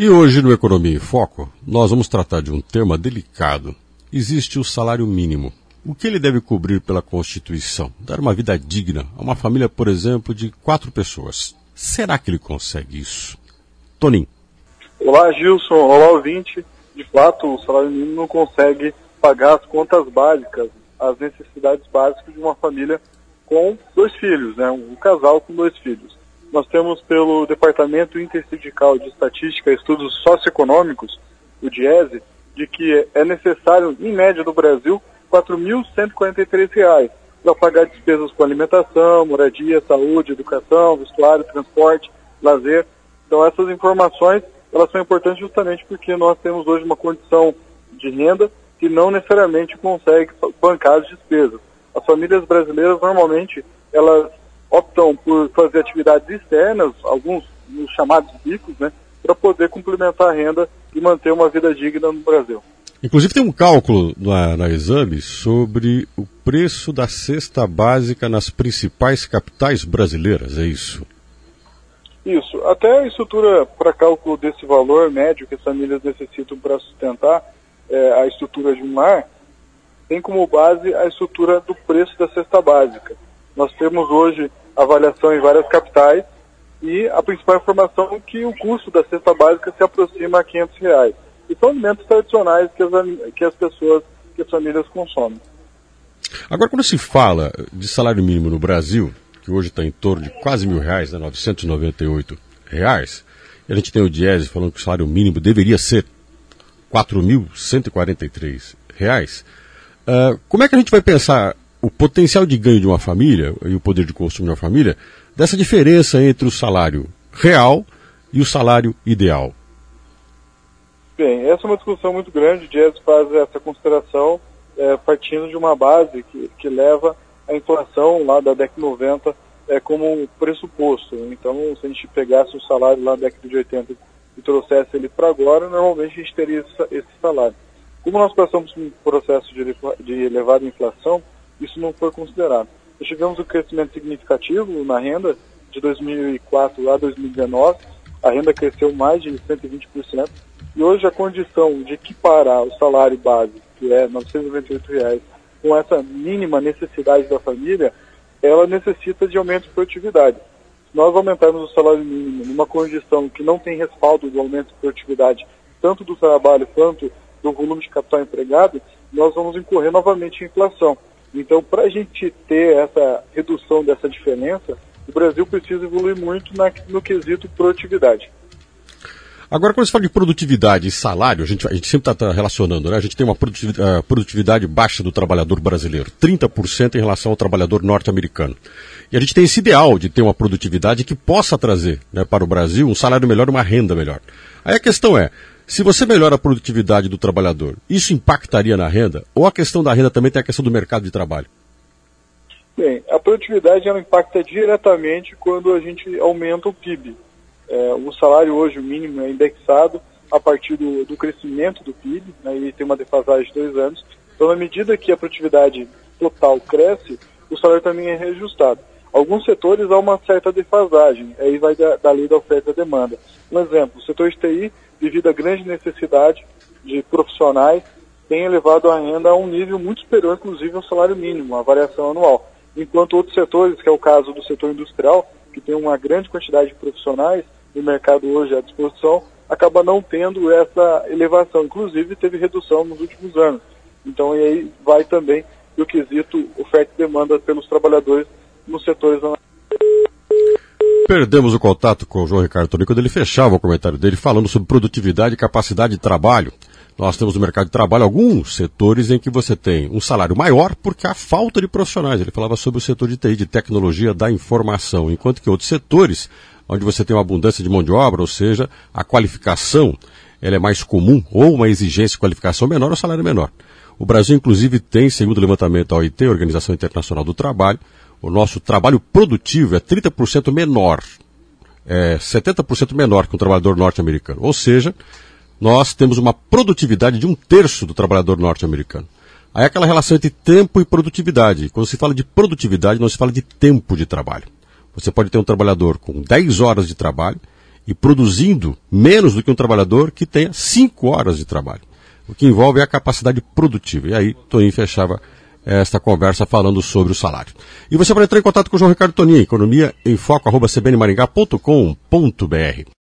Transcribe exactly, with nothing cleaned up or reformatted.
E hoje no Economia em Foco, nós vamos tratar de um tema delicado. Existe o salário mínimo. O que ele deve cobrir pela Constituição? Dar uma vida digna a uma família, por exemplo, de quatro pessoas. Será que ele consegue isso? Toninho. Olá, Gilson. Olá, ouvinte. De fato, o salário mínimo não consegue pagar as contas básicas, as necessidades básicas de uma família com dois filhos, né? Um casal com dois filhos. Nós temos pelo Departamento Intersindical de Estatística e Estudos Socioeconômicos, o DIESE, de que é necessário, em média do Brasil, quatro mil cento e quarenta e três reais para pagar despesas com alimentação, moradia, saúde, educação, vestuário, transporte, lazer. Então essas informações, elas são importantes justamente porque nós temos hoje uma condição de renda que não necessariamente consegue bancar as despesas. As famílias brasileiras, normalmente, elas optam por fazer atividades externas, alguns nos chamados bicos, né, para poder complementar a renda e manter uma vida digna no Brasil. Inclusive tem um cálculo na, na Exame sobre o preço da cesta básica nas principais capitais brasileiras, é isso? Isso. Até a estrutura para cálculo desse valor médio que as famílias necessitam para sustentar é, a estrutura de um lar, tem como base a estrutura do preço da cesta básica. Nós temos hoje avaliação em várias capitais e a principal informação é que o custo da cesta básica se aproxima a quinhentos reais. E são alimentos tradicionais que as, que as pessoas, que as famílias consomem. Agora, quando se fala de salário mínimo no Brasil, que hoje está em torno de quase mil reais, né, novecentos e noventa e oito reais, e a gente tem o DIESE falando que o salário mínimo deveria ser quatro mil cento e quarenta e três reais, uh, como é que a gente vai pensar o potencial de ganho de uma família e o poder de consumo de uma família, dessa diferença entre o salário real e o salário ideal? Bem, essa é uma discussão muito grande. O DIESE faz essa consideração é, partindo de uma base que, que leva a inflação lá da década de noventa é, como um pressuposto. Então, se a gente pegasse o salário lá da década de oitenta e trouxesse ele para agora, normalmente a gente teria esse, esse salário. Como nós passamos por um processo de, de elevada inflação, isso não foi considerado. Nós tivemos um crescimento significativo na renda de dois mil e quatro a dois mil e dezenove, a renda cresceu mais de cento e vinte por cento, e hoje a condição de equiparar o salário base, que é novecentos e noventa e oito reais, com essa mínima necessidade da família, ela necessita de aumento de produtividade. Se nós aumentarmos o salário mínimo numa condição que não tem respaldo do aumento de produtividade, tanto do trabalho quanto do volume de capital empregado, nós vamos incorrer novamente em inflação. Então, para a gente ter essa redução dessa diferença, o Brasil precisa evoluir muito na, no quesito produtividade. Agora, quando se fala de produtividade e salário, a gente, a gente sempre está relacionando, né? A gente tem uma produtividade, uh, produtividade baixa do trabalhador brasileiro, trinta por cento em relação ao trabalhador norte-americano. E a gente tem esse ideal de ter uma produtividade que possa trazer, né, para o Brasil um salário melhor e uma renda melhor. Aí a questão é, se você melhora a produtividade do trabalhador, isso impactaria na renda? Ou a questão da renda também tem a questão do mercado de trabalho? Bem, a produtividade ela impacta diretamente quando a gente aumenta o P I B. É, o salário hoje, o mínimo, é indexado a partir do, do crescimento do P I B, né, e tem uma defasagem de dois anos. Então, na medida que a produtividade total cresce, o salário também é reajustado. Alguns setores há uma certa defasagem, aí vai da, da lei da oferta e demanda. Um exemplo, o setor de T I, devido à grande necessidade de profissionais, tem elevado a renda a um nível muito superior, inclusive, ao salário mínimo, a variação anual. Enquanto outros setores, que é o caso do setor industrial, que tem uma grande quantidade de profissionais no mercado hoje à disposição, acaba não tendo essa elevação. Inclusive, teve redução nos últimos anos. Então, e aí vai também o quesito oferta e demanda pelos trabalhadores nos setores. Perdemos o contato com o João Ricardo Toninho quando ele fechava o comentário dele falando sobre produtividade e capacidade de trabalho. Nós temos no mercado de trabalho alguns setores em que você tem um salário maior porque há falta de profissionais. Ele falava sobre o setor de T I, de tecnologia da informação, enquanto que outros setores, onde você tem uma abundância de mão de obra, ou seja, a qualificação ela é mais comum, ou uma exigência de qualificação menor, o salário é menor. O Brasil, inclusive, tem, segundo o levantamento da O I T, Organização Internacional do Trabalho, o nosso trabalho produtivo é trinta por cento menor, é setenta por cento menor que um trabalhador norte-americano. Ou seja, nós temos uma produtividade de um terço do trabalhador norte-americano. Aí é aquela relação entre tempo e produtividade. Quando se fala de produtividade, não se fala de tempo de trabalho. Você pode ter um trabalhador com dez horas de trabalho e produzindo menos do que um trabalhador que tenha cinco horas de trabalho. O que envolve é a capacidade produtiva. E aí, Toninho fechava esta conversa falando sobre o salário. E você pode entrar em contato com o João Ricardo Toninho, economia em foco, arroba c b n maringá ponto com ponto b r.